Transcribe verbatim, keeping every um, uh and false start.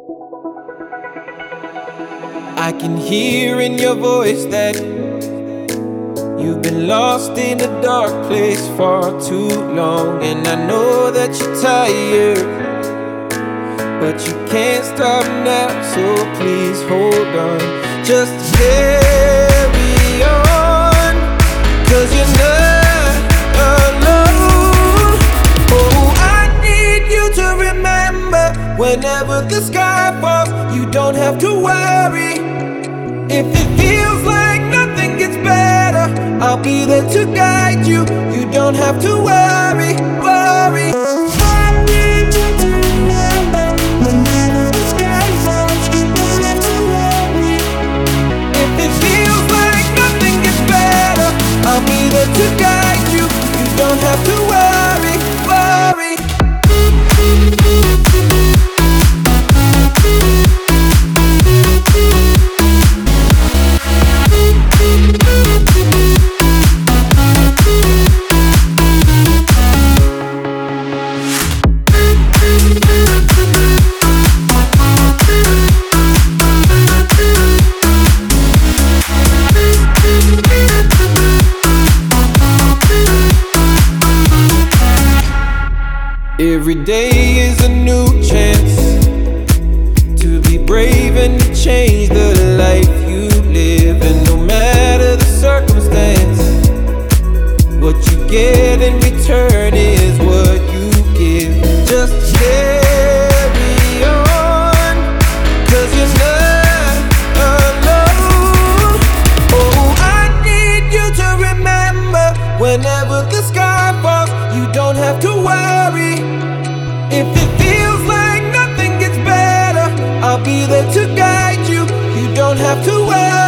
I can hear in your voice that you've been lost in a dark place for too long. And I know that you're tired, but you can't stop now, so please hold on. Just carry on, cause you're not alone. Oh, I need you to remember, whenever the sky falls, you don't have to worry. If it feels like nothing gets better, I'll be there to guide you. You don't have to worry, worry. If it feels like nothing gets better, I'll be there to guide you. You don't have to worry, worry. Every day is a new chance to be brave and to change the life you live. And no matter the circumstance, what you get in return is what you give. Just carry on, cause you're not alone. Oh, I need you to remember, whenever the sky falls, you don't have to worry. If it feels like nothing gets better, I'll be there to guide you. You don't have to worry.